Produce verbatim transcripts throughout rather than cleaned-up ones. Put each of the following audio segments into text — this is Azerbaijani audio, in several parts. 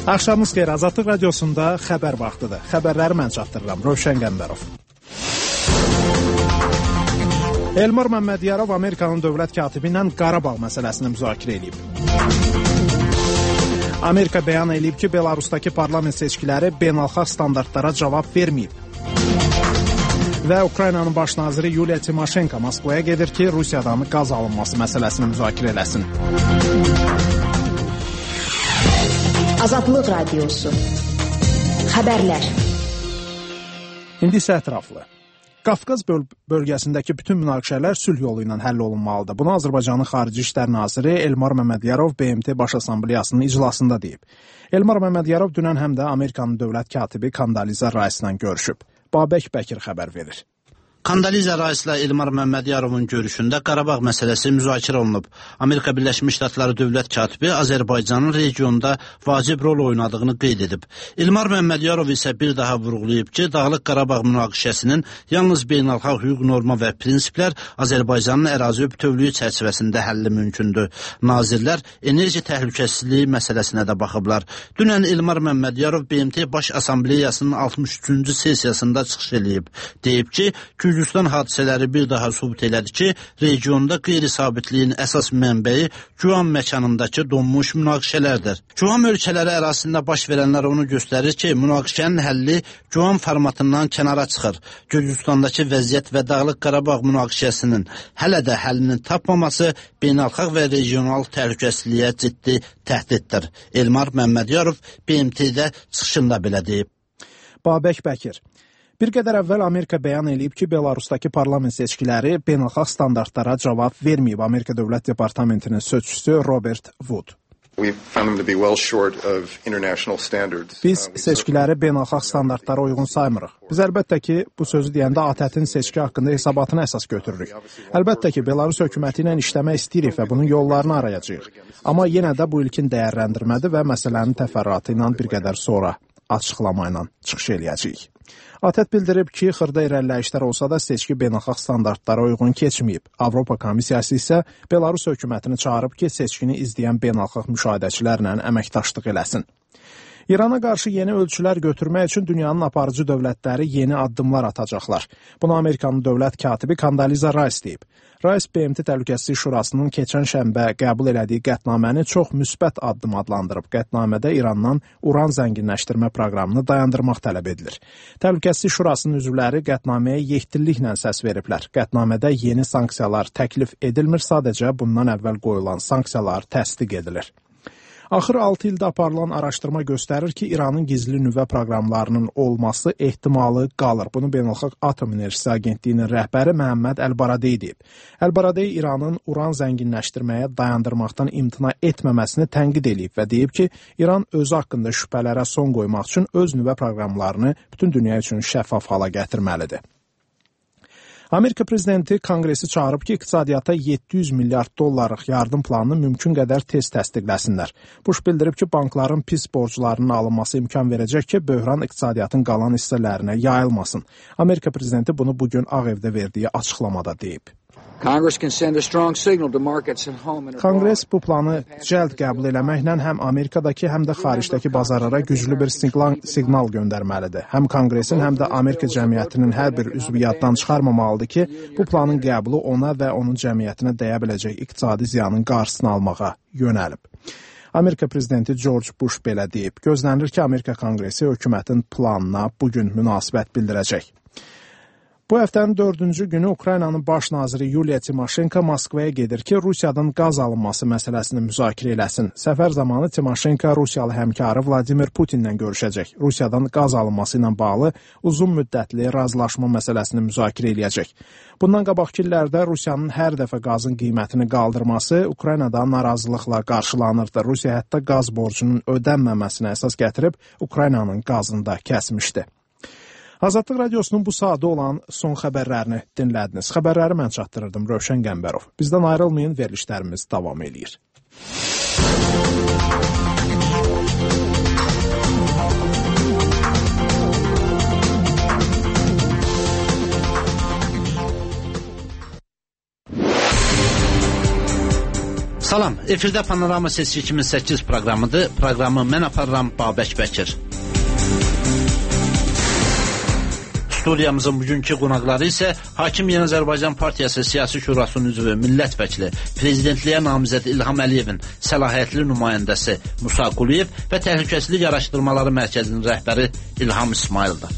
Axşamınız xeyir, Azadlıq Radiosunda xəbər vaxtıdır. Xəbərləri mən çatdırıram, Rövşən Qəmbərov. Elmar Məmmədiyarov Amerikanın dövlət katibi ilə Qarabağ məsələsini müzakirə edib. Amerika bəyan edib ki, Belarusdakı parlament seçkiləri beynəlxalq standartlara cavab verməyib. Və Ukraynanın baş naziri Yuliya Timoşenko Moskvaya gedir ki, Rusiyadan qaz alınması məsələsini müzakirə eləsin. Azadlıq Radiosu. Xəbərlər. İndi isə ətraflı. Qafqaz böl bölgəsindəki bütün münaqişələr sülh yolu ilə həll olunmalıdır. Bunu Azərbaycanın Xarici İşlər Naziri Elmar Məmmədiyarov B M T Baş Assambleyasının iclasında deyib. Elmar Məmmədiyarov dünən həm də Amerikanın dövlət katibi Kondoliza Rice ilə görüşüb. Babək Bəkir xəbər verir. Kondoliza Rice ilə Elmar Məmmədyarovun görüşündə Qarabağ məsələsi müzakirə olunub. Amerika Birləşmiş Ştatları dövlət katibi Azərbaycanın regionda vacib rol oynadığını qeyd edib. Elmar Məmmədyarov isə bir daha vurğulayıb ki, Dağlıq Qarabağ münaqişəsinin yalnız beynəlxalq hüquq norma və prinsiplər Azərbaycanın ərazi bütövlüyü çərçivəsində həlli mümkündür. Nazirlər enerji təhlükəsizliyi məsələsinə də baxıblar. Dünən Elmar Məmmədyarov B M T Baş Assambleyasının altmış üçüncü sessiyasında çıxış edib. Deyib ki, Gürcüstan hadisələri bir daha sübut elədi ki, regionda qeyri-sabitliyin əsas mənbəyi Guam məkanındakı donmuş münaqişələrdir. Guam ölkələri ərazisində baş verənlər onu göstərir ki, münaqişənin həlli Guam formatından kənara çıxır. Gürcüstandakı vəziyyət və Dağlıq Qarabağ münaqişəsinin hələ də həllini tapmaması beynəlxalq və regional təhlükəsizliyə ciddi təhdiddir. Elmar Məmmədiyarov B M T-də çıxışında belə deyib. Babək Bəkir. Bir qədər əvvəl Amerika bəyan edib ki, Belarusdakı parlament seçkiləri beynəlxalq standartlara cavab verməyib. Amerika Dövlət Departamentinin sözçüsü Robert Wood. Biz seçkiləri beynəlxalq standartlara uyğun saymırıq. Biz əlbəttə ki, bu sözü deyəndə ATƏT-in seçki haqqında hesabatını əsas götürürük. Əlbəttə ki, Belarus hökuməti ilə işləmək istəyirik və bunun yollarını arayacağıq. Amma yenə də bu ilkin dəyərləndirmədir və məsələnin təfərrüatı ilə bir qədər sonra açıqlama ilə çıxış eləyəcəyik. ATƏT bildirib ki, xırda irəliləyişlər olsa da seçki beynəlxalq standartlara uyğun keçməyib. Avropa Komissiyası isə Belarus hökumətini çağırıb ki, seçkini izləyən beynəlxalq müşahidəçilərlə əməkdaşlıq eləsin. İrana qarşı yeni ölçülər götürmək üçün dünyanın aparıcı dövlətləri yeni addımlar atacaqlar. Bunu Amerikanın dövlət katibi Kondoliza Rice deyib. Rice B M T Təhlükəsizlik Şurasının keçən şənbə qəbul elədiyi qətnaməni çox müsbət addım adlandırıb. Qətnamədə İrandan uran zənginləşdirmə proqramını dayandırmaq tələb edilir. Təhlükəsizlik Şurasının üzvləri qətnaməyə yekdilliklə səs veriblər. Qətnamədə yeni sanksiyalar təklif edilmir, sadəcə bundan əvvəl qoyulan sanksiyalar təsdiq edilir. Axır altı ildə aparılan araşdırma göstərir ki, İranın gizli nüvə proqramlarının olması ehtimalı qalır. Bunu Beynəlxalq Atom Enerjisi Agentliyinin rəhbəri Məhəmməd Əl-Baradey deyib. Əl-Baradey İranın uran zənginləşdirməyə dayandırmaqdan imtina etməməsini tənqid edib və deyib ki, İran özü haqqında şübhələrə son qoymaq üçün öz nüvə proqramlarını bütün dünya üçün şəffaf hala gətirməlidir. Amerika prezidenti Konqresi çağırıb ki, iqtisadiyyata yeddi yüz milyard dollarlıq yardım planını mümkün qədər tez təsdiqləsinlər. Bush bildirib ki, bankların pis borclarının alınması imkan verəcək ki, böhran iqtisadiyyatın qalan hissələrinə yayılmasın. Amerika prezidenti bunu bugün Ağ Evdə verdiyi açıqlamada deyib. Konqres bu planı cəld qəbul eləməklə həm Amerikadakı, həm də xaricdəki bazarlara güclü bir siqnal göndərməlidir. Həm Konqresin, həm də Amerika cəmiyyətinin hər bir üzvü yaddan çıxarmamalıdır ki, bu planın qəbulu ona və onun cəmiyyətinə dəyə biləcək iqtisadi ziyanın qarşısını almağa yönəlib. Amerika prezidenti George Bush belə deyib. Gözlənilir ki, Amerika Konqresi hökumətin planına bugün münasibət bildirəcək. Bu həftənin dördüncü günü Ukraynanın baş naziri Yuliya Timoşenko Moskvaya gedir ki, Rusiyadan qaz alınması məsələsini müzakirə eləsin. Səfər zamanı Timoşenko Rusiyalı həmkarı Vladimir Putinlə görüşəcək. Rusiyadan qaz alınması ilə bağlı uzun müddətli razılaşma məsələsini müzakirə eləyəcək. Bundan qabaqki illərdə Rusiyanın hər dəfə qazın qiymətini qaldırması Ukraynada narazılıqla qarşılanırdı. Rusiya hətta qaz borcunun ödənməməsinə əsas gətirib Ukraynanın qazını da kəsmişdi. Azadlıq Radiosunun bu saatda olan son xəbərlərini dinlədiniz. Xəbərləri mən çatdırırdım, Rövşən Qəmbərov. Bizdən ayrılmayın, verilişlərimiz davam edir. Salam, efirdə Panorama Seçki iki min səkkiz proqramıdır. Proqramı mən aparıram, Babək Bəkir. Studiyamızın bugünkü qonaqları isə Hakim Yeni Azərbaycan Partiyası Siyasi Şurasının üzvü, millət vəkili, prezidentliyə namizəd İlham Əliyevin səlahiyyətli nümayəndəsi Musa Quliyev və Təhlükəsizlik Araşdırmaları Mərkəzinin rəhbəri İlham İsmayıldır.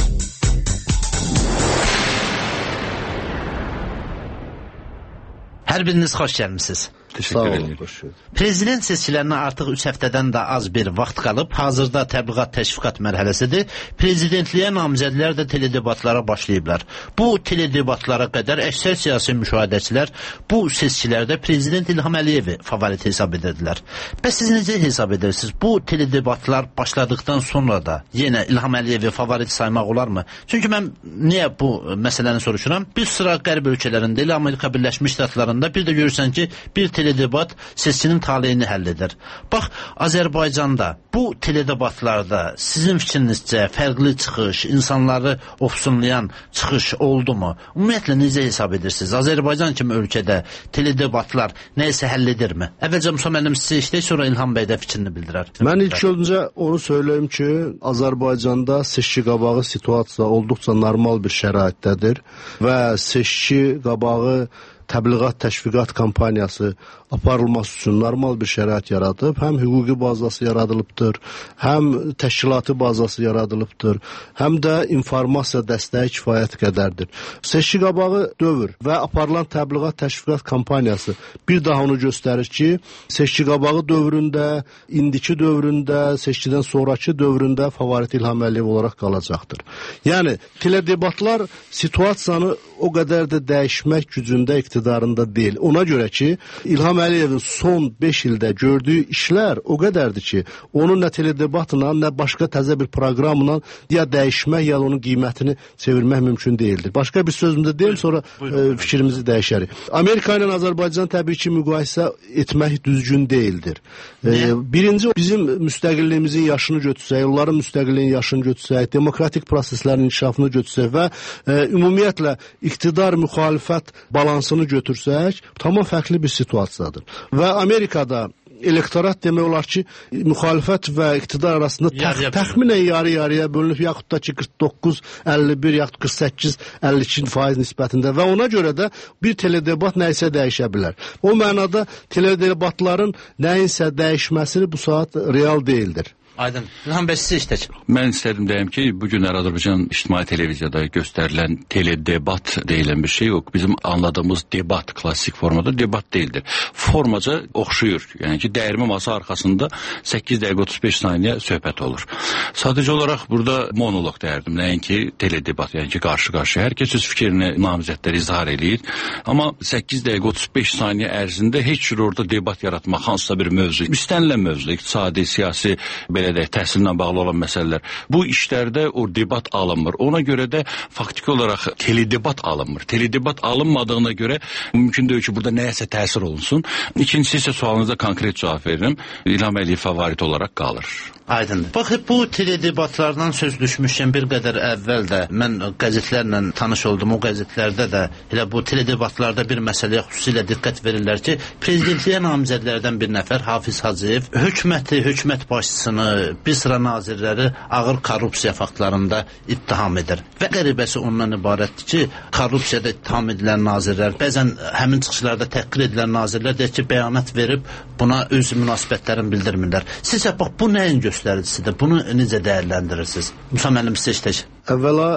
Hər biriniz xoş gəlmisiniz. Teşekkür ederim. Prezident seçkilərinə artıq üç həftədən də az bir vaxt qalıb. Hazırda təbliğat təşviqat mərhələsidir. Prezidentliyə namizədlər də teledebatlara başlayıblar. Bu teledebatlara qədər əksər siyasi müşahidəçilər bu seçkilərdə Prezident İlham Əliyevi favorit hesab edirdilər. Bəs siz necə hesab edirsiniz? Bu teledebatlar başladıqdan sonra da yenə İlham Əliyevi favorit saymaq olarmı? Çünki mən niyə bu məsələni soruşuram? Bir sıra qərb ölkələrində, elə Amerika Birləşmiş Ştatlarında bir də görürsən ki, bir teledebat seçkinin taleyini həll edir. Bax, Azərbaycanda bu teledebatlarda sizin fikrinizcə fərqli çıxış, insanları ofsunlayan çıxış oldu mu? Ümumiyyətlə necə hesab edirsiniz? Azərbaycan kimi ölkədə teledebatlar nəyəsə həll edirmi? Əvvəlcə Musa müəllim sizə işləyək, sonra İlham bəy də fikrini bildirər. Mən ilk öncə onu söyləyim ki, Azərbaycanda seçki qabağı situasiya olduqca normal bir şəraitdədir və seçki qabağı təbliğat, təşviqat kampaniyası aparılması üçün normal bir şərait yaradıb. Həm hüquqi bazası yaradılıbdır, həm təşkilatı bazası yaradılıbdır, həm də informasiya dəstəyi kifayət qədərdir. Seçki qabağı dövr və aparılan təbliğat, təşviqat kampaniyası bir daha onu göstərir ki, seçki qabağı dövründə, indiki dövründə, seçkidən sonraki dövründə favorit İlham Əliyev olaraq qalacaqdır. Yəni, teledebatlar situasiyanı o qədər də dəyişmək gücündə iqtidarında deyil. Ona görə ki, İlham Əliyevin son beş ildə gördüyü işlər o qədərdir ki, onun nə teledebatla, nə başqa təzə bir proqramla ya dəyişmək, ya onun qiymətini çevirmək mümkün deyildir. Başqa bir sözümdə deyim, sonra e, fikrimizi dəyişərik. Amerika ilə Azərbaycan təbii ki, müqayisə etmək düzgün deyildir. E, birinci, bizim müstəqilliyimizin yaşını götürsək, onların müstəqilliyinin yaşını götürsək, demokratik proseslərin inkişafını götürsək və e, ümumiyyətlə iqtidar müxalifət balansını götürsək, tamam fərqli bir situasiyadır. Və Amerikada elektorat demək olar ki, müxalifət və iqtidar arasında təx təxminən yarı-yarıya bölünüb, yaxud da ki, qırx doqquz əlli bir, yaxud qırx səkkiz əlli iki faiz nisbətində və ona görə də bir teledebat nəysə dəyişə bilər. O mənada teledebatların nəyinsə dəyişməsini bu saat real deyildir. Aydın. İlham bəy, siz iştək. Mən istədim deyəm ki, bugün Azərbaycan ictimai televiziyada göstərilən teledebat deyilən bir şey yox. Bizim anladığımız debat klassik formada debat deyildir. Formaca oxşuyur. Yəni ki, dəyirmə masa arxasında səkkiz dəqiqə otuz beş saniyə söhbət olur. Sadəcə olaraq burada monoloq deyərdim. Nəinki teledebat, yəni ki, qarşı-qarşı. Hər kəs öz fikrini namizədlər izhar eləyir. Amma səkkiz dəqiqə otuz beş saniyə ərzində heç cür orada debat yaratmaq, hansısa bir mövzu, istənilən mövzu, iqtisadi, siyasi, belə edək, təhsillə bağlı olan məsələlər. Bu işlərdə o debat alınmır. Ona görə də faktiki olaraq teledebat alınmır. Teledebat alınmadığına görə mümkün deyil ki, burada nəyəsə təsir olunsun. İkincisi isə sualınıza konkret cavab verirəm. İlham Əliyev favorit olaraq qalır. Aydındır. Bax, bu teledebatlardan söz düşmüşkən bir qədər əvvəl də mən qəzetlərlə tanış oldum. O qəzetlərdə də elə bu teledebatlarda bir məsələyə xüsusilə diqqət verirlər ki, prezidentliyə namizədlərdən bir nəfər Hafiz Hacıyev hökuməti, hökumət başçısını, bir sıra nazirləri ağır korrupsiya faktlarında ittiham edir. Və qəribəsi ondan ibarətdir ki, korrupsiyada ittiham edilən nazirlər, bəzən həmin çıxışlarda təhqir edilən nazirlər deyir ki, bəyanat verib buna öz münasibətlərini bildirmirlər. Sizcə, bax, bu nəyin göstəricisidir? Bunu necə dəyərləndirirsiniz? Musa müəllim, siz iştək. Əvvəla,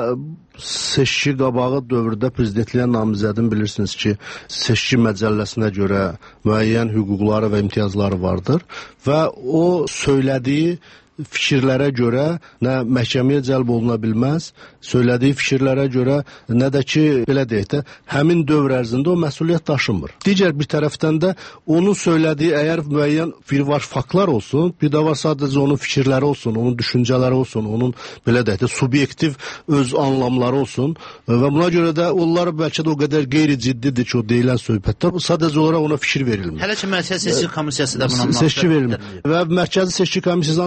seçki qabağı dövrdə prezidentliyə namizədin bilirsiniz ki, seçki məcəlləsinə görə müəyyən hüquqları və imtiyazları vardır və o söylədiyi fikirlərə görə nə məhkəməyə cəlb oluna bilməz, söylədiyi fikirlərə görə nə də ki, belə deyək də, həmin dövr ərzində o məsuliyyət daşımır. Digər bir tərəfdən də onun söylediği əgər müəyyən bir var faktlar olsun, bir də var sadəcə onun fikirləri olsun, onun düşüncələri olsun, onun belə deyək də, subyektiv öz anlamları olsun və buna görə də onlar bəlkə də o qədər qeyri-ciddidir ki, o deyilən söhbətlər, sadəcə olaraq ona fikir verilmir. Hələ ki, Mərkəzi Seçki Komissiyası da buna seçki verilmir. Və Mərkəzi Seçki Komissiyası ancaq nə var?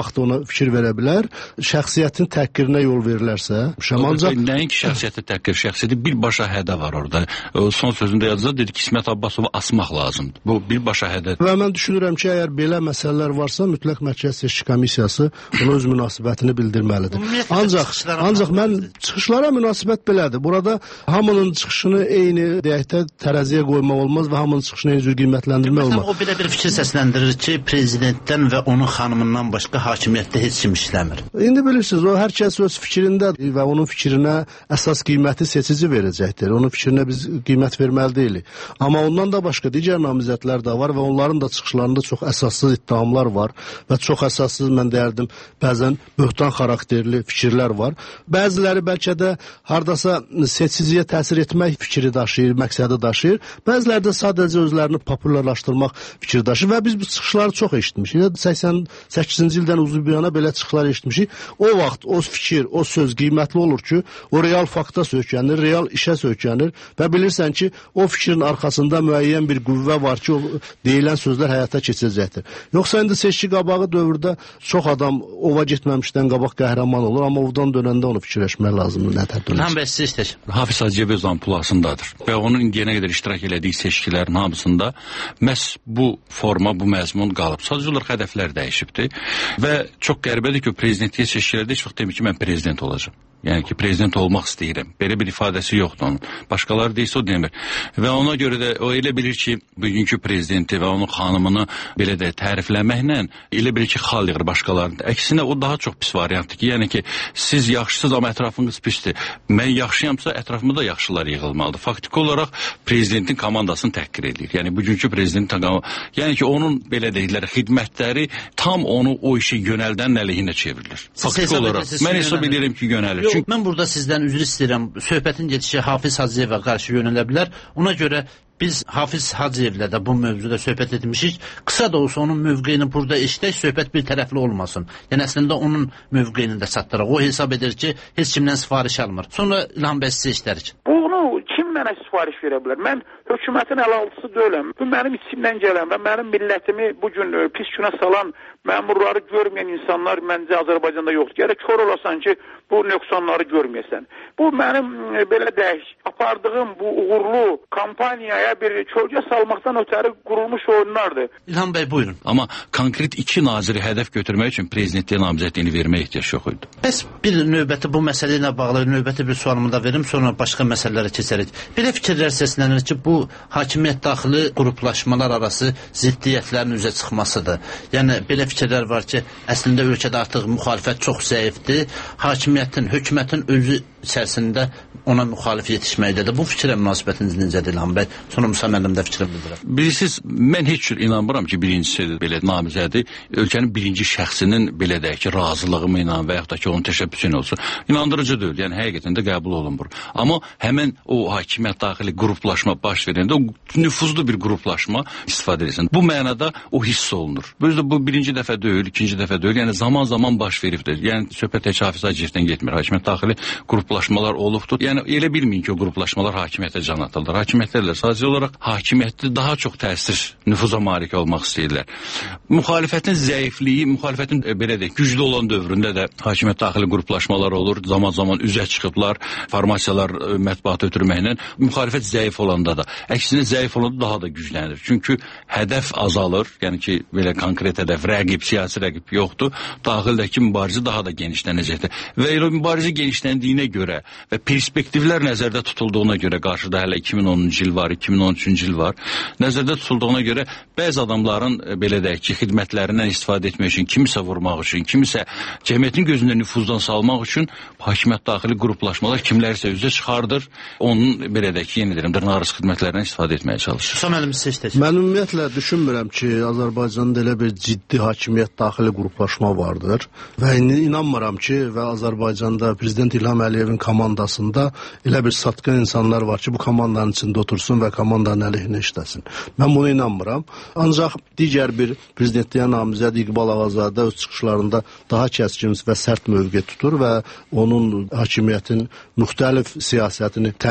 vaxt ona fikir verə bilər. Şəxsiyyətin təhqirinə yol verilərsə, ancaq nəinki şəxsiyyəti təhqir, şəxsiyyəti birbaşa hədə var orada. O son sözündə yazdı, dedi ki, İsmət Abbasovu asmaq lazımdır. Bu birbaşa hədə. Və mən düşünürəm ki, əgər belə məsələlər varsa, mütləq Mərkəzi Seçki Komissiyası ona öz münasibətini bildirməlidir. Ancaq ancaq mən çıxışlara münasibət belədir. Burada hamının çıxışını eyni deyək də tərəziyə qoymaq olmaz və hamının çıxışını eyni cür qiymətləndirmək olmaz. O belə bir fikir səsləndirir ki, prezidentdən və onun xanımından başqa hakimiyyətdə heç kim işləmir. İndi bilirsiniz, o hər kəs öz fikrindədir və onun fikrinə əsas qiyməti seçici verəcəkdir. Onun fikrinə biz qiymət verməli deyilik. Amma ondan da başqa digər namizədlər də var və onların da çıxışlarında çox əsassız iddiamlar var və çox əsassız, mən deyərdim, bəzən böhtan xarakterli fikirlər var. Bəziləri bəlkə də hardasa seçiciyə təsir etmək fikri daşıyır, məqsədi daşıyır. Bəziləri də sadəcə özlərini populyarlaşdırmaq fikri daşıyır və biz bu çıxışları çox eşitmişik. səksən səkkizinci ildən uzun bir yana belə çıxışlar eşitmişik. O vaxt o fikir, o söz qiymətli olur ki, o real fakta söykənir, real işə söykənir və bilirsən ki, o fikrin arxasında müəyyən bir qüvvə var ki, o deyilən sözlər həyata keçəcəkdir. Yoxsa indi seçki qabağı dövrdə çox adam ova getməmişdən qabaq qəhrəman olur, amma ovdan dönəndə onu fikirləşmək lazımdır. Nə tədbir? Tam bəs istək. Hafiz Hacıyev öz ampulasındadır və onun indiyənə qədər iştirak elədiyi seçkilərin hamısında məhz bu forma, bu məzmun qalıb. Sadəcə olaraq hədəflər dəyişibdir və çox qəribədir ki, prezidentliyə seçkilərdə heç vaxt demir ki, mən prezident olacağam. Yəni ki, prezident olmaq istəyirəm. Belə bir ifadəsi yoxdur onun. Başqaları deyilsə o demir. Və ona görə də o elə bilir ki, bugünkü prezidenti və onun xanımını belə də tərifləməklə elə bilir ki, xal yığır başqalarında. Əksinə o daha çox pis variantdır ki, yəni ki, siz yaxşısınız amma ətrafınız pisdir. Mən yaxşıyamsa ətrafımda yaxşılar yığılmalıdır. Faktiki olaraq prezidentin komandasını təhqir edir. Yəni bugünkü prezidentin, yəni ki, onun belə deyirlər, xidmətləri tam onu o işi yönəldən əleyhinə çevrilir. Faktiki olaraq mən hesab edirəm ki, yönəlir. Yox, mən burada sizdən üzr istəyirəm. Söhbətin gedişi Hafiz Hacıyevə qarşı yönələ bilər. Ona görə biz Hafiz Hacıyevlə də bu mövzuda söhbət etmişik. Qısa da olsa onun mövqeyini burada eşitək, söhbət bir tərəfli olmasın. Yəni əslində onun mövqeyini də çatdıraq. O hesab edir ki, heç kimdən sifariş almır. Sonra İlham bəy sizə işlərik. Bunu kim mənə sifariş verə bilər? Mən hökumətin əlaltısı deyiləm. Bu mənim içimdən gələn və mənim millətimi bugün pis günə salan məmurları görməyən insanlar məncə Azərbaycanda yoxdur. Gərək kör olasan ki, bu nöqsanları görməyəsən. Bu mənim belə deyək, apardığım bu uğurlu kampaniyaya bir kölgə salmaqdan ötəri qurulmuş oyunlardır. İlham bəy, buyurun. Amma konkret iki naziri hədəf götürmək üçün prezidentliyə namizədliyini verməyə ehtiyac yox idi. Bəs bir növbəti bu məsələ ilə bağlı növbəti bir sualımı da verim, sonra başqa məsələlərə keçərik. Belə fikirlər səslənir ki, bu hakimiyyət daxili qruplaşmalar arası ziddiyyətlərin üzə çıxmasıdır. Yəni belə fikirlər var ki, əslində ölkədə artıq müxalifət çox zəifdir. Hakimiyyətin, hökumətin özü içərisində ona müxalif yetişməkdədir. Bu fikrə münasibətiniz necədir İlham bəy? Sonra Musa müəllim də fikrim bildirəm. Bilirsiniz, mən heç cür inanmıram ki, birincisi belə namizədi ölkənin birinci şəxsinin belə deyək ki, razılığı ilə və yaxud da ki, onun təşəbbüsü ilə olsun. İnandırıcı deyil, yəni həqiqətən də qəbul olunmur. Amma həmin o hakimiyyət daxili qruplaşma baş verəndə o nüfuzlu bir qruplaşma istifadə edilsin. Bu mənada o hiss olunur. Özdə bu birinci dəfə deyil, ikinci dəfə deyil, yəni zaman-zaman baş veribdir. Yəni söhbət tək Hafiz Hacıyevdən getmir. Hakimiyyət daxili qruplaşmalar olubdur. Yəni elə bilməyin ki, o qruplaşmalar hakimiyyətə can atırlar. Hakimiyyətlərlə sadəcə olaraq hakimiyyətdə daha çox təsir, nüfuza malik olmaq istəyirlər. Müxalifətin zəifliyi, müxalifətin belə deyək, güclü olan dövründə də hakimiyyət daxili qruplaşmalar olur. Zaman-zaman üzə çıxıblar, formasiyalar mətbuat ötürməklə. Müxalifət zəif olanda da, əksinə zəif olanda daha da güclənir. Çünki hədəf azalır. Yəni ki, belə konkret hədəf, rəqib, siyasi rəqib yoxdur. Daxildəki mübarizə daha da genişlənəcəkdir. Və elə mübarizə genişləndiyinə görə və perspektivlər nəzərdə tutulduğuna görə, qarşıda hələ iki min onuncu il var, iki min on üçüncü il var, nəzərdə tutulduğuna görə bəzi adamların belə deyək ki, xidmətlərindən istifadə etmək üçün, kimisə vurmaq üçün, kimisə cəmiyyətin gözündə nüfuzdan salmaq üçün hakimiyyət daxili qruplaşmalar kimlərsə üzə çıxardır, onun belə deyək ki, yeni deyirəm, dırnaqarası xidmətlərindən istifadə etməyə çalışır. Musa müəllim, siz istəyir. Mən ümumiyyətlə düşünmürəm ki, Azərbaycanda elə bir ciddi hakimiyyət daxili qruplaşma vardır və inanmıram ki, və Azərbaycanda Prezident İlham Əliyevin komandasında elə bir satqın insanlar var ki, bu komandanın içində otursun və komandanın əleyhinə işləsin. Mən buna inanmıram. Ancaq digər bir prezidentliyə namizəd İqbal Ağazadə öz çıxışlarında daha kəskin və sərt mövqe tutur və onun hakimiyyətin müxtəlif siyasətini tənqidi,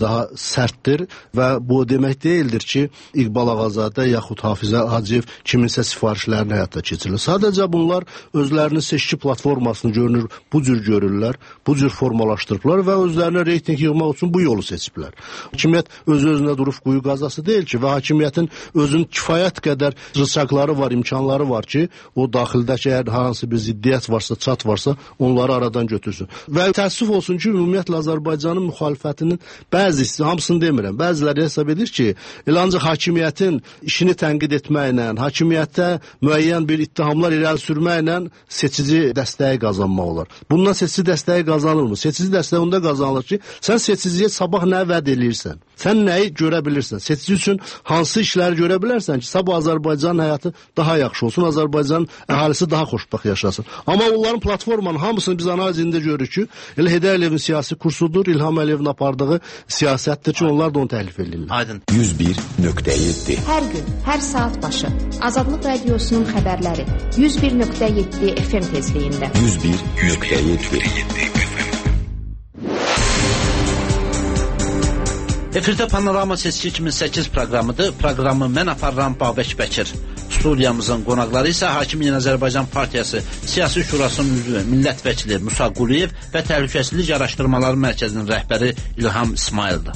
daha sərtdir və bu demək deyildir ki, İqbal Ağazadə yaxud Hafizə Hacıyev kiminsə sifarişlərini həyata keçirilir. Sadəcə bunlar özlərinin seçki platformasını görünür, bu cür görürlər, bu cür formalaşdırıblar və özlərinə reyting yığmaq üçün bu yolu seçiblər. Hakimiyyət öz-özünə durub quyu qazası deyil ki və hakimiyyətin özünün kifayət qədər rıçaqları var, imkanları var ki, o daxildəki əgər hansı bir ziddiyyət varsa, çat varsa, onları aradan götürsün. Və təəssüf olsun ki, ümumiyyətlə Azərbaycanın müxalifətinin bəzisi, hamısını demirəm, bəziləri hesab edir ki, elə ancaq hakimiyyətin işini tənqid etməklə, hakimiyyətə müəyyən bir ittihamlar irəli sürməklə seçici dəstəyi qazanmaq olar. Bundan seçici dəstəyi qazanılmır. Seçici dəstəyi onda qazanılır ki, sən seçiciyə sabah nə vəd eləyirsən? Sən nəyi görə bilirsən? Seçici üçün hansı işləri görə bilərsən ki, sabah Azərbaycanın həyatı daha yaxşı olsun, Azərbaycanın əhalisi daha xoşbəxt yaşasın. Amma onların platformanın hamısını biz analizində görürük ki, elə Heydər Əliyevin siyasi kursudur, İlham Əliyevin apardığı siyasətdir ki, onlar da onu təhlif edirlər. Aydın. yüz bir nöqtə yeddi. Hər gün, hər saat başı Azadlıq Radiosunun xəbərləri yüz bir nöqtə yeddi F M tezliyində. yüz bir nöqtə yeddi. Efirdə Panorama Seçki iki min səkkiz proqramıdır. Proqramı mən aparıram Babək Bəkir. Studiyamızın qonaqları isə Hakim Yeni Azərbaycan Partiyası Siyasi Şurasının üzvü, millət vəkili Musa Quliyev və Təhlükəsizlik Araşdırmaları Mərkəzinin rəhbəri İlham İsmayıldır.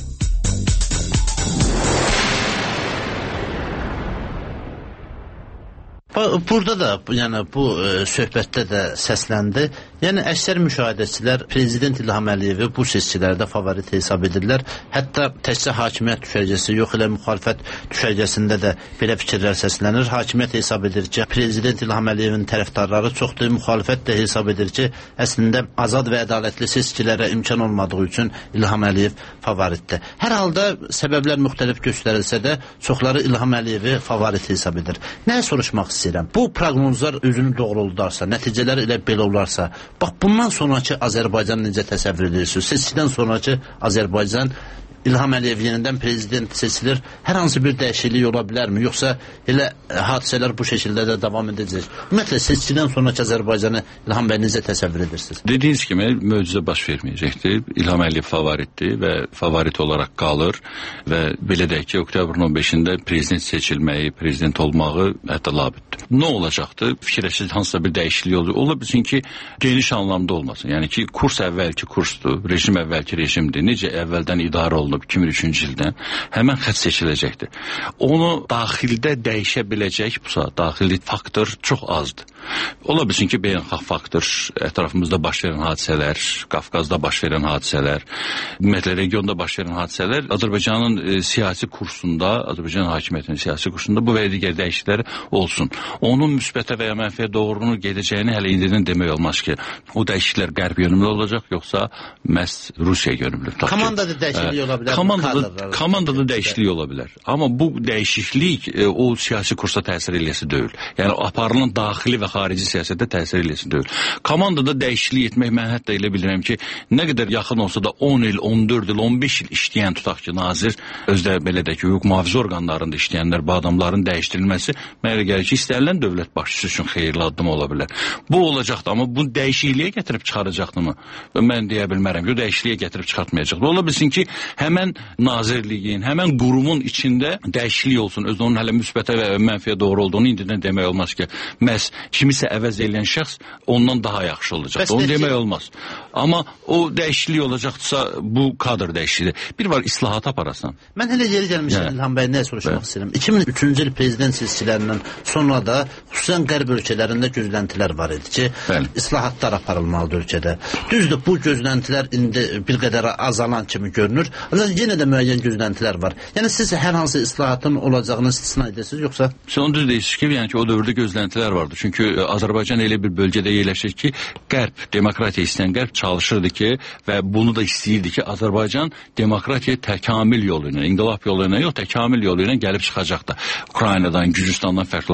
Burada da, yəni bu e, söhbətdə də səsləndi. Yəni əksər müşahidəçilər Prezident İlham Əliyevi bu seçkilərdə favorit hesab edirlər. Hətta təkcə hakimiyyət düşərgəsi, yox elə müxalifət düşərgəsində də belə fikirlər səslənir. Hakimiyyət hesab edir ki, Prezident İlham Əliyevin tərəfdarları çoxdur, müxalifət də hesab edir ki, əslində azad və ədalətli seçkilərə imkan olmadığı üçün İlham Əliyev favoritdir. Hər halda səbəblər müxtəlif göstərilsə də çoxları İlham Əliyevi favorit hesab edir. Nəyə soruşmaq istəyir? Bu proqnozlar özünü doğruldarsa, nəticələr elə belə olarsa, bax bundan sonraki Azərbaycan necə təsəvvür edirsiniz? Seçkidən sonraki Azərbaycan, İlham Əliyev yenidən prezident seçilir, hər hansı bir dəyişiklik ola bilərmi? Yoxsa elə hadisələr bu şəkildə də davam edəcək? Ümumiyyətlə, seçkidən sonraki Azərbaycanı İlham bəy necə təsəvvür edirsiniz? Dediyiniz kimi, möcüzə baş verməyəcəkdir. İlham Əliyev favoritdir və favorit olaraq qalır və belə deyək ki, oktyabrın on beşində prezident seçilməyi, prezident olmağı hətta labüddür. Nə olacaqdır? Fikirləşir hansısa bir dəyişiklik olur. Ola bilsin ki, geniş anlamda olmasın. Yəni ki, kurs əvvəlki kursdur, rejim əvvəlki rejimdir. Necə əvvəldən idarə olunur iki min üçüncü ildən, həmən xətt seçiləcəkdir. Onu daxildə dəyişə biləcək bu saat, daxili faktor çox azdır. Ola bilsin ki, beynəlxalq faktor, ətrafımızda baş verən hadisələr, Qafqazda baş verən hadisələr, ümumiyyətlə regionda baş verən hadisələr Azərbaycanın e, siyasi kursunda, Azərbaycan hakimiyyətinin siyasi kursunda bu və digər dəyişikliklər olsun. Onun müsbətə və ya mənfiyə doğrunu gedəcəyini hələ indidən demək olmaz ki, o dəyişikliklər qərb yönümlü olacaq, yoxsa məhz Rusiya yönümlü. Komandada dəyişiklik ola bilər. Komandada, komandada dəyişiklik ola bilər. Amma bu dəyişiklik e, o siyasi kursa təsir eləyəsi deyil. Yəni aparılan daxili və xarici siyasətdə təsir eləyəsi deyil. Komandada dəyişiklik etmək mən hətta elə bilirəm ki, nə qədər yaxın olsa da on il, on dörd il, on beş il işləyən tutaq ki, nazir, özdə belə də ki, hüquq mühafizə orqanlarında işləyənlər, bu adamların dəyişdirilməsi mənə gəlir ki, istənilən dövlət başçısı üçün xeyirli addım ola bilər. Bu olacaqdı, amma bu dəyişikliyə gətirib çıxaracaqdı mı? Mən deyə bilmərəm ki, o dəyişikliyə gətirib çıxartmayacaqdı. Ola bilsin ki, həmən nazirliyin, həmən qurumun içində dəyişiklik olsun. Özü onun hələ müsbətə və mənfiyə doğru olduğunu indidən demək olmaz ki, məhz kimisə əvəz eləyən şəxs ondan daha yaxşı olacaq. Onu demək olmaz. Amma o dəyişiklik olacaqsa bu kadr dəyişikliyi. Bir var islahat aparasan. Mən hələ yeri gəlmişəm İlham bəy, nə soruşmaq istəyirəm. iki min üçüncü il prezident seçkilərindən sonra da xüsusən qərb ölkələrində gözləntilər var idi ki, bəli, islahatlar aparılmalıdır ölkədə. Düzdür, bu gözləntilər indi bir qədər azalan kimi görünür. Ancaq yenə də müəyyən gözləntilər var. Yəni siz hər hansı islahatın olacağını istisna edirsiniz, yoxsa? Siz onu düz deyirsiniz ki, yəni ki, o dövrdə gözləntilər vardı. Çünki Azərbaycan elə bir bölgədə yerləşir ki, qərb, demokratiya istəyən qərb çalışırdı ki və bunu da istəyirdi ki, Azərbaycan demokratiya təkamül yolu ilə, inqilab yolu ilə yox, təkamül yolu ilə gəlib çıxacaq da. Ukraynadan, Gürcüstandan fərqli olaraq. Amma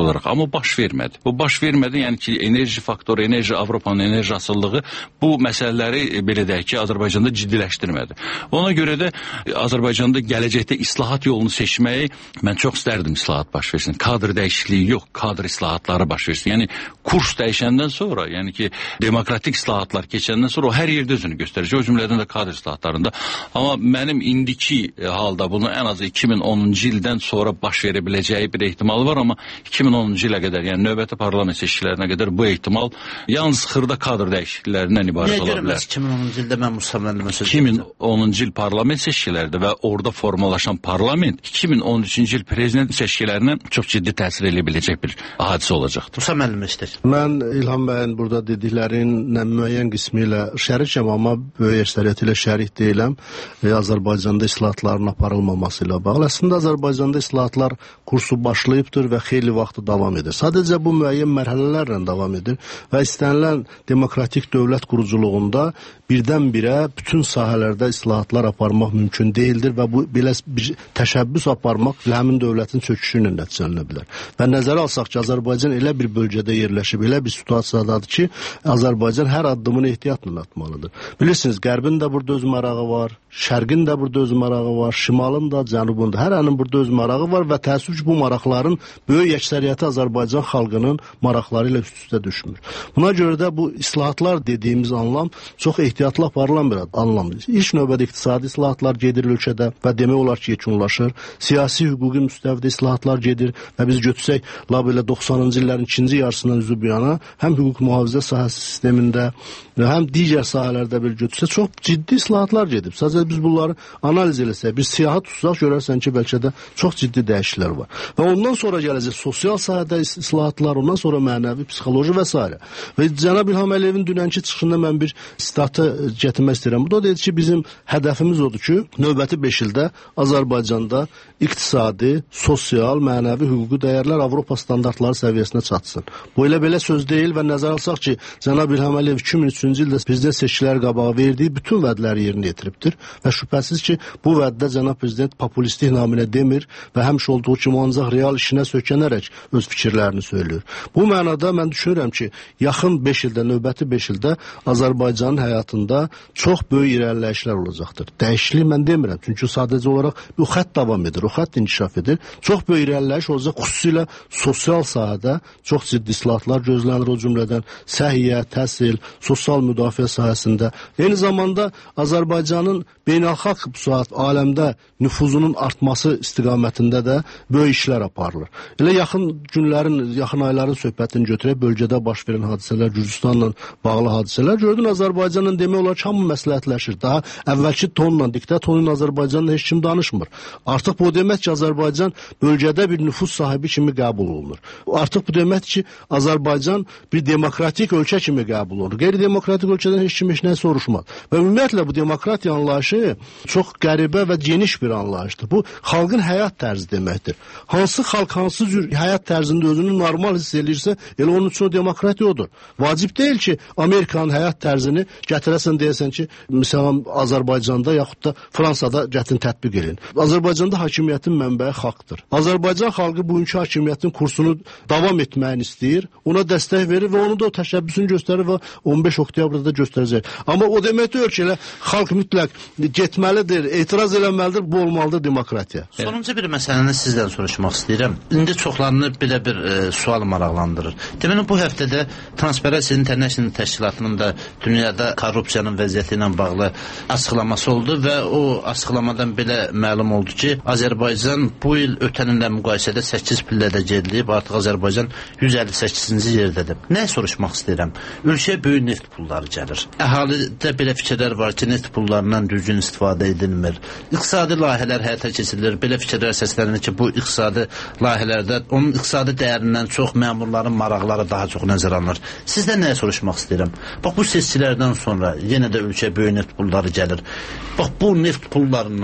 Amma baş vermədi. Bu baş vermədi, yəni ki, enerji faktoru, enerji, Avropanın enerji asılılığı bu məsələləri belə deyək ki, Azərbaycanda ciddiləşdirmədi. Ona görə də Azərbaycanda gələcəkdə islahat yolunu seçməyi mən çox istərdim, islahat baş versin. Kadr dəyişikliyi yox, kadr islahatları baş versin. Yəni kurs dəyişəndən sonra, yəni ki, demokratik islahatlar keçəndən sonra o hər yerdə özünü göstərəcək, o cümlədən də kadr islahatlarında. Amma mənim indiki halda bunu ən az iki min onuncu ildən sonra baş verə biləcəyi bir ehtimal var, amma iki min onuncu ilə qədər, yəni növbəti parlament seçkilərinə qədər bu ehtimal yalnız xırda kadr dəyişikliklərindən ibarət ola bilər. Niyə görməz iki min onuncu ildə mən Musa müəllimə söz iki min onuncu il parlament seçkilərdə və orada formalaşan parlament iki min on üçüncü il prezident seçkilərinə çox ciddi təsir edə biləcək bir hadisə olacaqdır. Musa müəllimə istəyir. Mən İlham bəyin burada dediklərinin müəyyən qismi ilə şərikəm, amma böyük əksəriyyəti ilə şərik deyiləm. E, Azərbaycanda islahatların aparılmaması ilə bağlı. Əslində Azərbaycanda islahatlar kursu başlayıbdır və xeyli vaxtı davam edir. Sadəcə bu müəyyən mərhələlərlə davam edir və istənilən demokratik dövlət quruculuğunda birdən-birə bütün sahələrdə islahatlar aparmaq mümkün deyildir və bu belə bir təşəbbüs aparmaq həmin dövlətin çöküşü ilə nəticələnə bilər. Və nəzərə alsaq ki, Azərbaycan elə bir bölgədə yerləşib, elə bir situasiyadadır ki, Azərbaycan hər addımını ehtiyatla atmalıdır. Bilirsiniz, Qərbin də burada öz marağı var, Şərqin də burada öz marağı var, Şimalın da, Cənubun da, hər anın burada öz marağı var və təəssüf ki, bu maraqların böyük əksəriyyəti Azərbaycan xalqının maraqları ilə üst-üstə düşmür. Buna görə də bu islahatlar dediyimiz anlam çox ehtiyatla aparılan bir anlamdır. İlk növbədə iqtisadi islahatlar gedir ölkədə və demək olar ki, yekunlaşır. Siyasi, hüquqi müstəvidə islahatlar gedir və biz götürsək, la belə doxsanıncı illərin ikinci yarısından üzü bu yana həm hüquq mühafizə sahəsi sistemində və həm digər sahələrdə bir götürsək, çox ciddi islahatlar gedib. Sadəcə biz bunları analiz eləsək, bir siyahı tutsaq, görərsən ki, bəlkə də çox ciddi dəyişikliklər var. Və ondan sonra gələcək sosial sahədə islahatlar, ondan sonra mənəvi, psixoloji və s. Və cənab İlham Əliyevin dünənki çıxışında mən bir statı gətirmək istəyirəm. Bu da dedi ki, bizim hədəfimiz odur ki, növbəti beş ildə Azərbaycanda iqtisadi, sosial, mənəvi, hüquqi dəyərlər Avropa standartları səviyyəsinə çatsın. Bu elə belə söz deyil və nəzər alsaq ki, cənab İlham Əliyev iki min üçüncü ildə prezident seçkiləri qabağı verdiyi bütün vədləri yerinə yetiribdir və şübhəsiz ki, bu vəddə cənab prezident populistlik naminə demir və həmişə olduğu kimi ancaq real işinə sökənərək öz fikirlərini söylüyor. Bu mənada mən düşünürəm ki, yaxın beş ildə, növbəti beş ildə Azərbaycanın həyatında çox böyük irəliləyişlər olacaqdır. Dəyişiklik mən demirəm, çünki sadəcə olaraq bu xətt davam edir, o xətt inkişaf edir. Çox böyük irəliləyiş olacaq, xüsusilə sosial sahədə çox ciddi islahatlar gözlənir, o cümlədən səhiyyə, təhsil, sosial müdafiə sahəsində. Eyni zamanda Azərbaycanın beynəlxalq bu saat aləmdə nüfuzunun artması istiqamətində də böyük işlər aparılır. Elə yaxın günlərin, yaxın ayların söhbətini götürək, bölgədə baş verən hadisələr, Gürcüstanla bağlı hadisələr gördün, Azərbaycanla demək olar ki, hamı məsləhətləşir. Daha əvvəlki tonla, diktat tonla Azərbaycanla heç kim danışmır. Artıq bu demək ki, Azərbaycan bölgədə bir nüfuz sahibi kimi qəbul olunur. Artıq bu demək ki, Azərbaycan bir demokratik ölkə kimi qəbul olunur. Qeyri-demokratik ölkədən heç kim heç nə soruşmaz. Və ümumiyyətlə bu demokratiya anlayışı çox qəribə və geniş bir anlayışdır. Bu, xalqın həyat tərzi deməkdir. Hansı xalq, hansı cür həyat tərzində özünü normal hiss edirsə, elə onun üçün o demokratiya odur. Vacib deyil ki, Amerikanın həyat tərzini gətirəsən, deyəsən ki, məsələn, Azərbaycanda yaxud da Fransada gətin tətbiq edin. Azərbaycanda hakimiyyətin mənbəyi xalqdır. Azərbaycan xalqı bugünkü hakimiyyətin kursunu davam etməyini istəyir, ona dəstək verir və onu da o təşəbbüsünü göstərir və on beş oktyabrda da göstərəcək. Amma o demək deyil ki, elə xalq mütləq getməlidir, etiraz eləməlidir, bu olmalıdır demokratiya. Sonuncu bir məsələni sizdən soruşmaq istəyirəm. İndi çoxlarını belə bir e, sual maraqlandırır. Deməli, bu həftədə Transparency International təşkilatının da dünyada korrupsiyanın vəziyyəti ilə bağlı açıqlaması oldu və o açıqlamadan belə məlum oldu ki, Azərbaycan bu il ötən illə müqayisədə səkkiz pillədə geriləyib, artıq Azərbaycan yüz əlli səkkizinci yerdədir. Nə soruşmaq istəyirəm? Ölkəyə böyük neft pulları gəlir. Əhalidə belə fikirlər var ki, neft pullarından düzgün istifadə edilmir. İqtisadi layihələr həyata keçirilir. Belə fikirlər səslənir ki, bu iqtisadi layihələrdə onun iqtisadi dəyərindən çox məmurların maraqları daha çox nəzərə alınır. Sizdən nəyə soruşmaq istəyirəm? Bax, bu seçkilərdən sonra yenə də ölkəyə böyük neft pulları gəlir. Bax, bu neft pullarından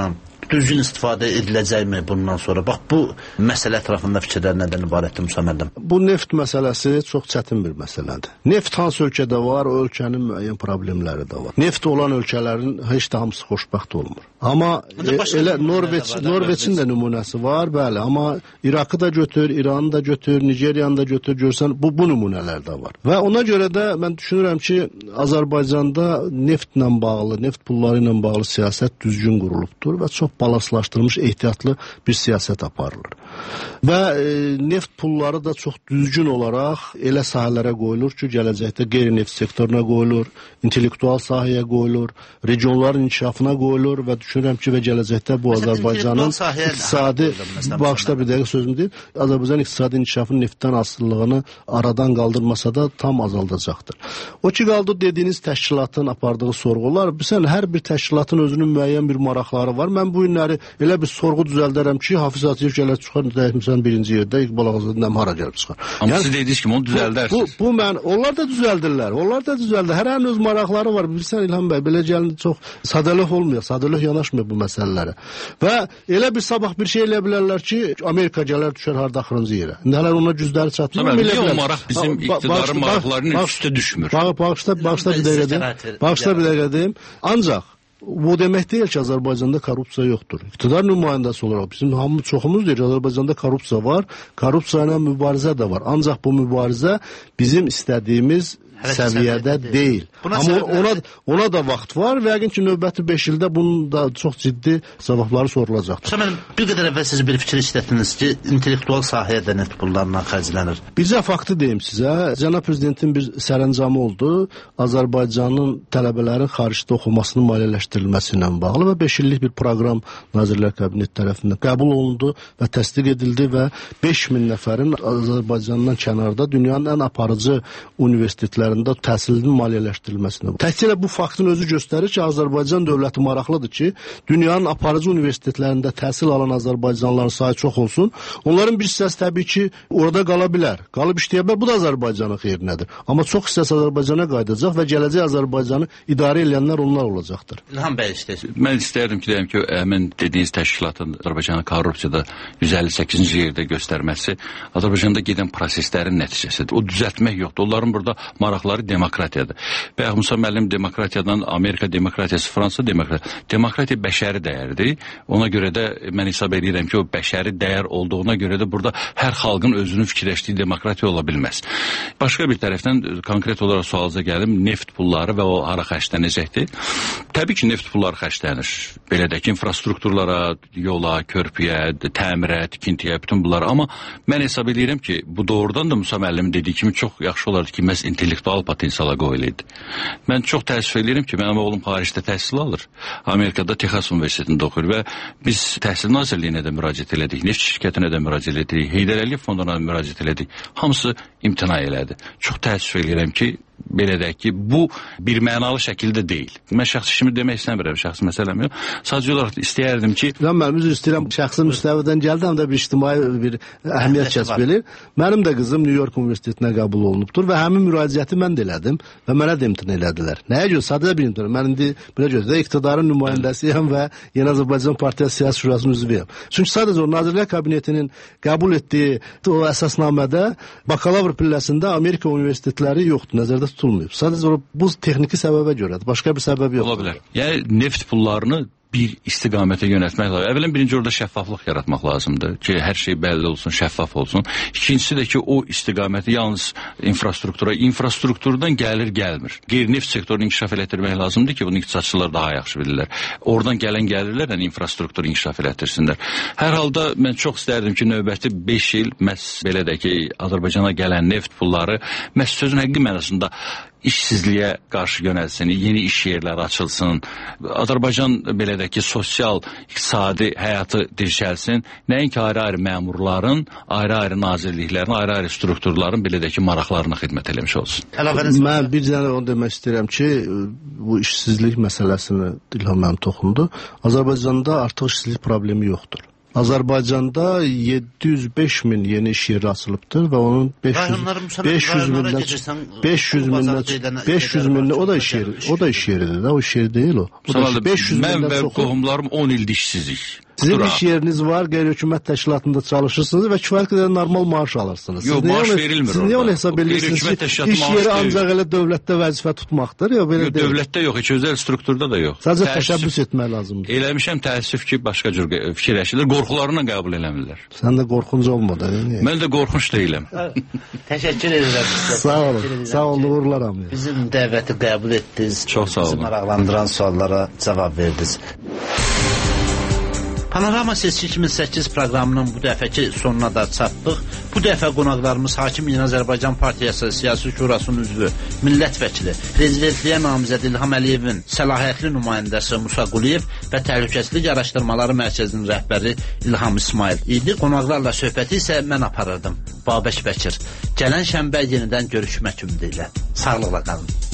düzgün istifadə ediləcəkmi bundan sonra? Bax, bu məsələ ətrafında fikirlər nədən ibarətdir Musa müəllim? Bu neft məsələsi çox çətin bir məsələdir. Neft hansı ölkədə var, o ölkənin müəyyən problemləri də var. Neft olan ölkələrin heç də hamısı xoşbəxt olmur. Amma e, elə Norveç, Norveçin də nümunəsi var, bəli. Amma İraqı da götür, İranı da götür, Nigeriyanı da götür, görsən bu, bu nümunələr də var. Və ona görə də mən düşünürəm ki, Azərbaycanda neftlə bağlı, neft pulları ilə bağlı siyasət düzgün qurulubdur və çox balaslaşdırılmış, ehtiyatlı bir siyasət aparılır. Və e, neft pulları da çox düzgün olaraq elə sahələrə qoyulur ki, gələcəkdə qeyri-neft sektoruna qoyulur, intellektual sahəyə qoyulur, regionların inkişafına qoyulur və düşünürəm ki, və gələcəkdə bu Azərbaycanın iqtisadi, bağışda bir dəqiqə sözüm deyil, Azərbaycan iqtisadi inkişafının neftdən asılılığını aradan qaldırmasa da tam azaldacaqdır. O ki, qaldı dediyiniz təşkilatın apardığı sorğular, bilsən, hər bir təşkilatın özünün müəyyən bir maraqları var. Mən bu günləri elə bir sorğu düzəldərəm ki, Hafiz Hacıyev gələr çıxar, deyəmişsən birinci yerdə, İqbal Ağazadə hara gəlib çıxar. Amma yəni, siz dediniz ki, onu düzəldərsiniz. Bu, bu mən, onlar da düzəldirlər, onlar da düzəldir. Hər hərin öz maraqları var. Bilsən İlham bəy, belə gəlin çox sadəlöh olmuyor, sadəlöh yanaşmıyor bu məsələlərə. Və elə bir sabah bir şey elə bilərlər ki, Amerika gələr düşər harda axırıncı yerə. İndi hələ ona cüzləri çatmıyor. Niyə o maraq bizim iqtidarın maraqlarının üstə düşmür? Bağışda, bağışda bir dəqiqə deyim. Bağışda bir dəqiqə deyim. Ancaq bu demək deyil ki, Azərbaycanda korrupsiya yoxdur. İqtidar nümayəndəsi olaraq bizim hamı çoxumuz deyir, Azərbaycanda korrupsiya var, korrupsiya ilə mübarizə də var. Ancaq bu mübarizə bizim istədiyimiz səviyyədə deyil. Amma ona, ona da vaxt var və yəqin ki, növbəti beş ildə bunun da çox ciddi cavabları sorulacaqdır. Müəllim, bir qədər əvvəl siz bir fikir işlətdiniz ki, intellektual sahəyə də neft pullarından xərclənir. Bircə faktı deyim sizə, Cənab Prezidentin bir sərəncamı oldu, Azərbaycanın tələbələrin xaricdə oxumasının maliyyələşdirilməsi ilə bağlı və beş illik bir proqram Nazirlər Kabineti tərəfindən qəbul olundu və təsdiq edildi və beş min nəfərin Azərbaycandan kənarda dünyanın ən aparıcı universitetləri təhsilinin maliyyələşdirilməsində. Təkcə bu faktın özü göstərir ki, Azərbaycan dövləti maraqlıdır ki, dünyanın aparıcı universitetlərində təhsil alan Azərbaycanlıların sayı çox olsun. Onların bir hissəsi təbii ki, orada qala bilər. Qalıb işləyə bilər. Bu da Azərbaycanın xeyrinədir. Amma çox hissəsi Azərbaycana qayıdacaq və gələcək Azərbaycanı idarə edənlər onlar olacaqdır. İlham bəy istəyir. Mən istəyirdim ki, deyim ki, həmin dediyiniz təşkilatın Azərbaycanı korrupsiyada yüz əlli səkkizinci yerdə göstərməsi Azərbaycanda gedən proseslərin nəticəsidir. O düzəltmək yoxdur. Onların burada maraqları demokratiyadır. Bayaq Musa müəllim demokratiyadan, Amerika demokratiyası, Fransa demokratiyası. Demokratiya bəşəri dəyərdir. Ona görə də mən hesab edirəm ki, o bəşəri dəyər olduğuna görə də burada hər xalqın özünün fikirləşdiyi demokratiya ola bilməz. Başqa bir tərəfdən konkret olaraq sualınıza gəlim, neft pulları və o hara xərclənəcəkdir. Təbii ki, neft pulları xərclənir. Belə də ki, infrastrukturlara, yola, körpüyə, təmirə, tikintiyə, bütün bunlar. Amma mən hesab edirəm ki, bu doğrudan da Musa müəllim dediyi kimi çox yaxşı olardı ki, məhz intellektual potensiala qoyuluydu. Mən çox təəssüf edirəm ki, mənim oğlum Parisdə təhsil alır. Amerikada Texas Universitetində oxuyur və biz Təhsil Nazirliyinə də müraciət elədik, neft şirkətinə də müraciət elədik, Heydər Əliyev fonduna müraciət elədik. Hamısı imtina elədi. Çox təəssüf edirəm ki, belə deyək ki, bu bir mənalı şəkildə deyil. Mən şəxsi işimi demək istəmirəm, şəxsi məsələm yox. Sadəcə olaraq istəyərdim ki... Mən üzr istəyirəm, şəxsi müstəvidən gəldi, həm də bir ictimai bir əhəmiyyət kəsb edir. Mənim də qızım New York Universitetinə qəbul olunubdur və həmin müraciəti mən də elədim və mənə də imtina elədilər. Nəyə görə? Sadəcə bir imtina. Mən indi belə görə, iqtidarın nümayəndəsiyəm və Yeni Azərbaycan Partiyası Siyasi Şurasının üzvüyəm. Çünki sadəcə o Nazirlər Kabinetinin qəbul etdiyi o əsasnamədə bakalavr pilləsində Amerika universitetləri yoxdur, nəzərdə tutulmayıb. Sadəcə bu texniki səbəbə görədir. Başqa bir səbəb yoxdur. Ola bilər. Yəni neft pullarını bir istiqamətə yönətmək lazım. Əvvələn birinci orada şəffaflıq yaratmaq lazımdır ki, hər şey bəlli olsun, şəffaf olsun. İkincisi də ki, o istiqaməti yalnız infrastruktura, infrastrukturdan gəlir, gəlmir. Qeyri-neft sektorunu inkişaf elətdirmək lazımdır ki, bunu iqtisadçılar daha yaxşı bilirlər. Oradan gələn gəlirlərlə infrastrukturu inkişaf elətdirsinlər. Hər halda mən çox istərdim ki, növbəti beş il məhz belə də ki, Azərbaycana gələn neft pulları məhz sözün həqiqi mənasında işsizliyə qarşı yönəlsin, yeni iş yerləri açılsın. Azərbaycan belə də ki, sosial, iqtisadi həyatı dirçəlsin. Nəinki ayrı-ayrı məmurların, ayrı-ayrı nazirliklərin, ayrı-ayrı strukturların belə də ki, maraqlarına xidmət eləmiş olsun. Mən bir dənə onu demək istəyirəm ki, bu işsizlik məsələsini İlham mənim toxundu. Azərbaycanda artıq işsizlik problemi yoxdur. Azərbaycanda yeddi yüz beş min yeni iş yeri açılıbdır və onun beş yüz mindən beş yüz mindən beş yüz mindən o da iş yeri, o da iş yeridir də, o iş yeri deyil o. beş yüz mən və qohumlarım on ildir işsizik. Sizin iş yeriniz var, qeyri-hökumət təşkilatında çalışırsınız və kifayət qədər normal maaş alırsınız. Yox, maaş verilmir orada. Siz niyə onu hesab edirsiniz ki, iş yeri ancaq elə dövlətdə vəzifə tutmaqdır? Yox, belə deyil. Dövlətdə yox, heç özəl strukturda da yox. Sadəcə təşəbbüs etmək lazımdır. Eləmişəm, təəssüf ki, başqa cür fikirləşirlər, qorxularına qəbul eləmirlər. Sən də qorxunc olmadı. Mən də qorxunç deyiləm. Təşəkkür edirəm. Sağ olun, sağ olun, uğurlaram. Bizim dəvəti qəbul etdiniz. Çox sağ olun. Bizi maraqlandıran suallara cavab verdiniz. Panorama Seçki iki min səkkiz proqramının bu dəfəki sonuna da çatdıq. Bu dəfə qonaqlarımız Hakim Yeni Azərbaycan Partiyası Siyasi Şurasının üzvü, millət vəkili, prezidentliyə namizəd İlham Əliyevin səlahiyyətli nümayəndəsi Musa Quliyev və Təhlükəsizlik Araşdırmaları Mərkəzinin rəhbəri İlham İsmail idi. Qonaqlarla söhbəti isə mən aparırdım, Babək Bəkir. Gələn şənbə yenidən görüşmək ümidi ilə. Sağlıqla qalın.